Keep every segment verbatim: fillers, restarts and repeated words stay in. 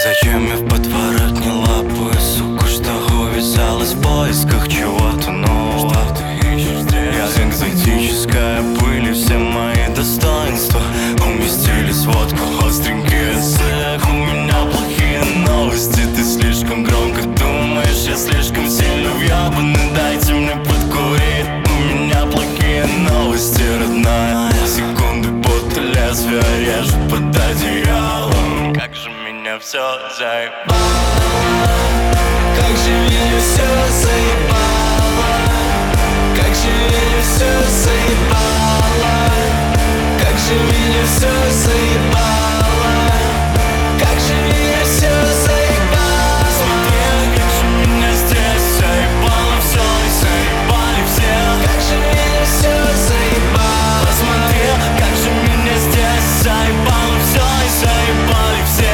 Зачем я в подворотне лапаю суку, что увязалась в поисках чего-то нового? Что ты ищешь здесь? Я экзотическая пыль, и все мои достоинства уместились в водку, остренький цех. У меня плохие новости, ты слишком громко думаешь, я слишком сильно въебанный, дайте мне подкурить. У меня плохие новости, родная. Секунды будто лезвие режут под одеялом. Как же меня все заебало, как же меня все заебало, как же меня все заебало, как же меня все заебало, как же меня все заебало. Смотри, как же меня здесь заебало все и заебали все. Как же меня все заебало. Смотри, как же меня здесь заебало все и заебали все.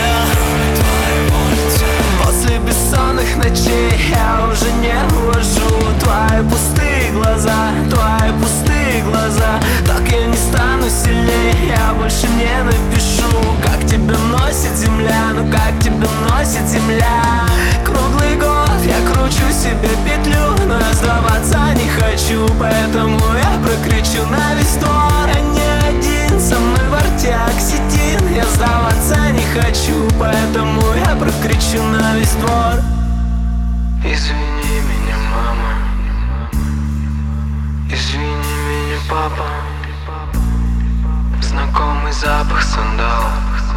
После бессонных ночей я уже не увожу твои пустые глаза, твои пустые глаза. Так я не стану сильнее, я больше не напишу. Как тебя носит земля, ну как тебя носит земля. Круглый год я кручу себе петлю, но я сдаваться не хочу, поэтому я прокричу на весь двор. Я не один, со мной вортяк сидит, я сдаваться не хочу, поэтому я прокричу на весь двор. Извини меня, мама, извини меня, папа. Знакомый запах сандалов,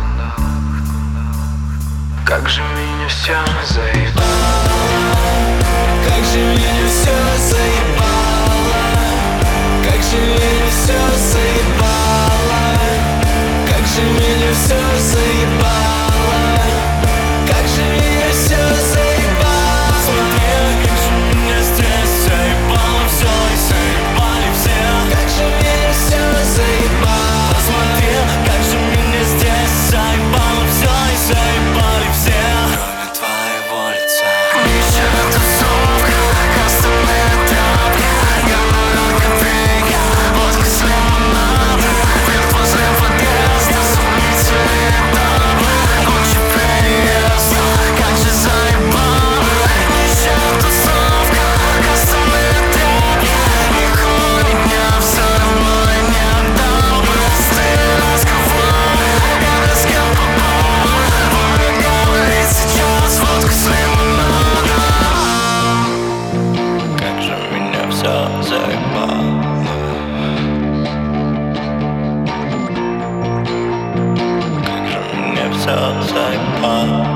как же меня все заебало, как же меня все заебало, как же меня все заебало, как же меня все заебало, как же меня все заебало. Смотри, как же меня здесь заебало все и заебали все. Как же меня все заебало. Посмотри, как же меня здесь заебало все и заебали все. Кроме твоего лица. Еще тусовка, кастомные тапки, гололедка пейка, водка с лимонадом, вверх возле подъезда, сумнительные этапы, куча переезда, как же заебало. Еще тусовка, кастомные тапки, никого меня все равно я не отдал бы. Стыль разговор, я с кем попал, буду говорить сейчас водку с лимонадом. Как же меня все заебало. Как же меня все заебало.